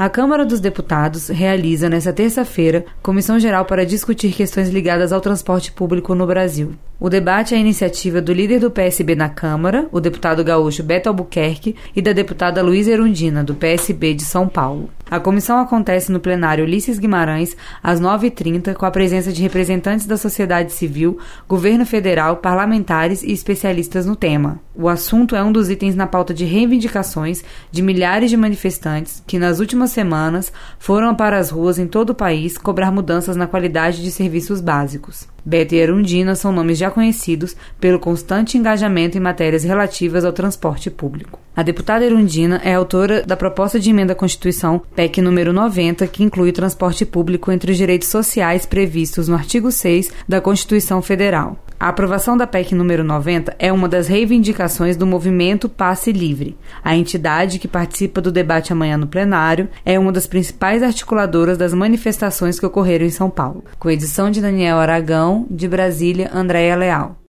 A Câmara dos Deputados realiza, nesta terça-feira, Comissão Geral para discutir questões ligadas ao transporte público no Brasil. O debate é a iniciativa do líder do PSB na Câmara, o deputado gaúcho Beto Albuquerque, e da deputada Luísa Erundina, do PSB de São Paulo. A comissão acontece no plenário Ulisses Guimarães, às 9h30, com a presença de representantes da sociedade civil, governo federal, parlamentares e especialistas no tema. O assunto é um dos itens na pauta de reivindicações de milhares de manifestantes que, nas últimas semanas, foram para as ruas em todo o país cobrar mudanças na qualidade de serviços básicos. Beto e Erundina são nomes já conhecidos pelo constante engajamento em matérias relativas ao transporte público. A deputada Erundina é autora da proposta de emenda à Constituição PEC número 90, que inclui o transporte público entre os direitos sociais previstos no artigo 6 da Constituição Federal. A aprovação da PEC número 90 é uma das reivindicações do movimento Passe Livre. A entidade que participa do debate amanhã no plenário é uma das principais articuladoras das manifestações que ocorreram em São Paulo. Com edição de Daniel Aragão, de Brasília, Andréia Leal.